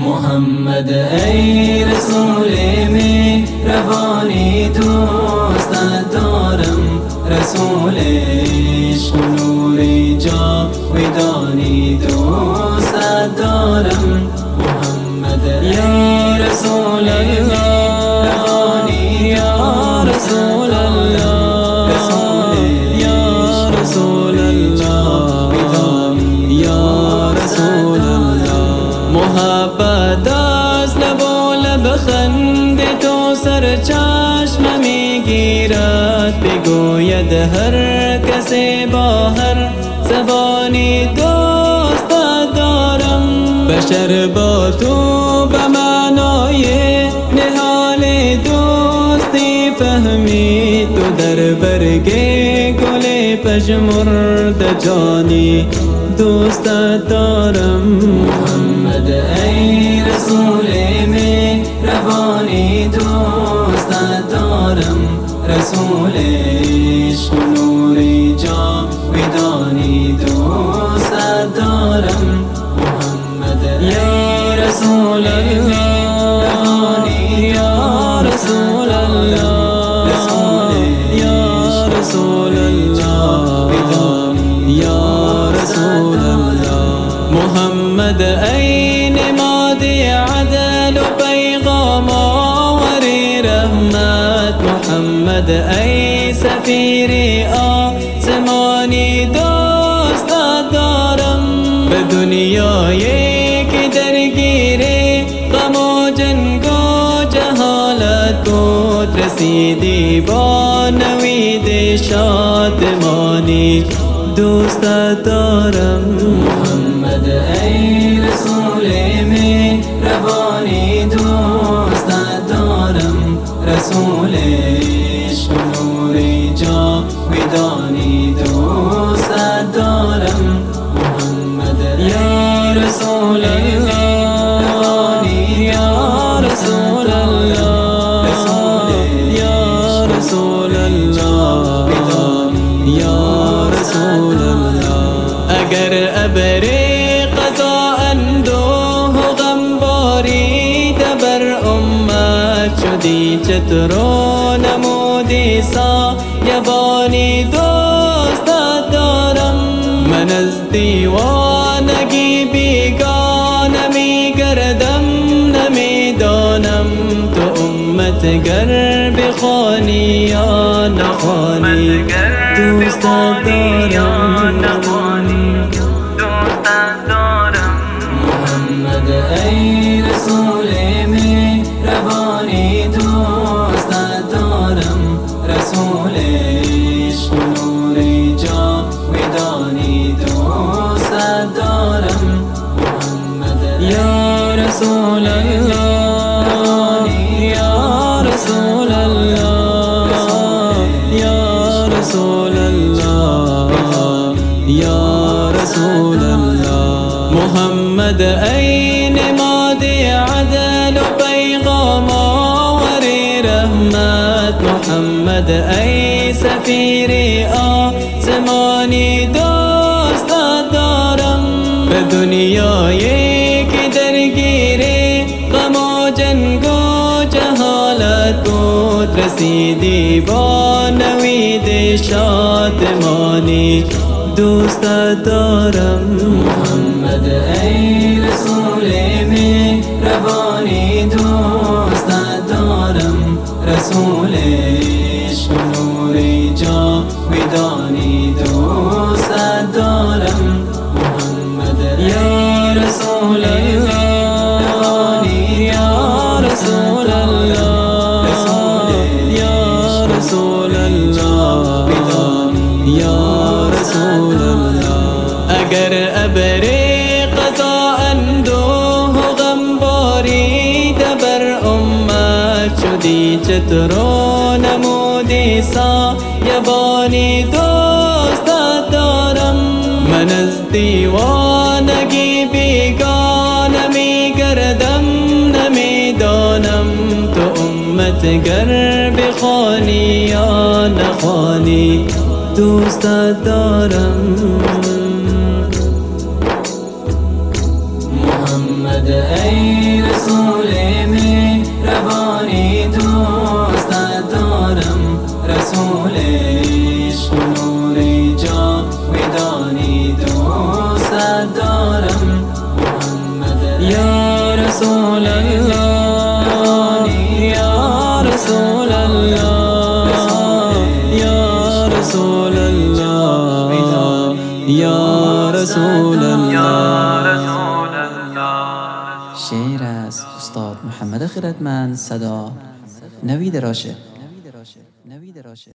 محمد ای رسول مهربانی دوستت دارم، رسول عشق و نور جاودانی دوستت دارم. محمد ای رسول مهربانی یا رسول الله، یا رسول الله، یا رسول الله. محبت از لب و لب خند تو سر چشم میگیرد، بگوید هر کسی با هر زبانی دوستت دارم. بشر با تو به معنای نهال دوستی فهمید، تو در برگ گل پژمرده جانی دوستت دارم. محمد ای رسول مهربانی دوستت دارم، رسول عشق و نور جاودانی دوستت دارم. محمد ای رسول مهربانی یا رسول الله، یا رسول الله، یا رسول الله. محمد ای نماد عدل و پیغام آور رحمت، محمد ای سفیر آسمانی دوستت دارم. به دنیایی که درگیر غم و جنگ و جهالت بود، رسیدی با نوید شادمانی دوستت دارم. محمد ای رسول مهربانی دوستت دارم، رسول عشق و نور جاودانی دوستت دارم. محمد ای رسول مهربانی یا رسول الله، یا رسول الله، یا رسول الله. اگر ابر قضا اندوه و غم باریده بر امت شدی، چتر و نمودی سایبانی دوستت دارم. من از دیوانگی بیگانه میگردم، نمیدانم تو امت گر بخوانی یا نخوانی دوستت دارم. محمد ای رسول مهربانی دوستت دارم، رسول عشق و نور جاودانی دوستت دارم. محمد یا رسول الله، یا رسول الله، یا رسول الله، یا رسول الله. محمد ای نماد عدل و پیغام آور رحمت، محمد ای سفیر آسمانی دوستت دارم. به دنیایی که درگیر غم و جنگ و جهالت بود، رسیدی با نوید شادمانی دوستت دارم. محمد ای رسول مهربانی دوستت دارم، رسول عشق و نور جاودانی دوستت دارم. محمد یا رسول الله، یا رسول الله، یا رسول الله، یا رسول الله. اگر ابر قضا اندوه و غم باریده بر امت شدی، چتر و نمودی سایبانی دوستت دارم. من از دیوانگی بیگانه میگردم، نمیدانم تو امت گر بخوانی یا نخوانی دوستت دارم. محمد ای رسول مهربانی دوستت دارم، رسول عشق و نور جاودانی دوستت دارم، محمد یا رسول الله یا رسول الله یا رسول الله یا رسول الله. شعر از استاد محمد خیرتمند، صدا نوید راشه.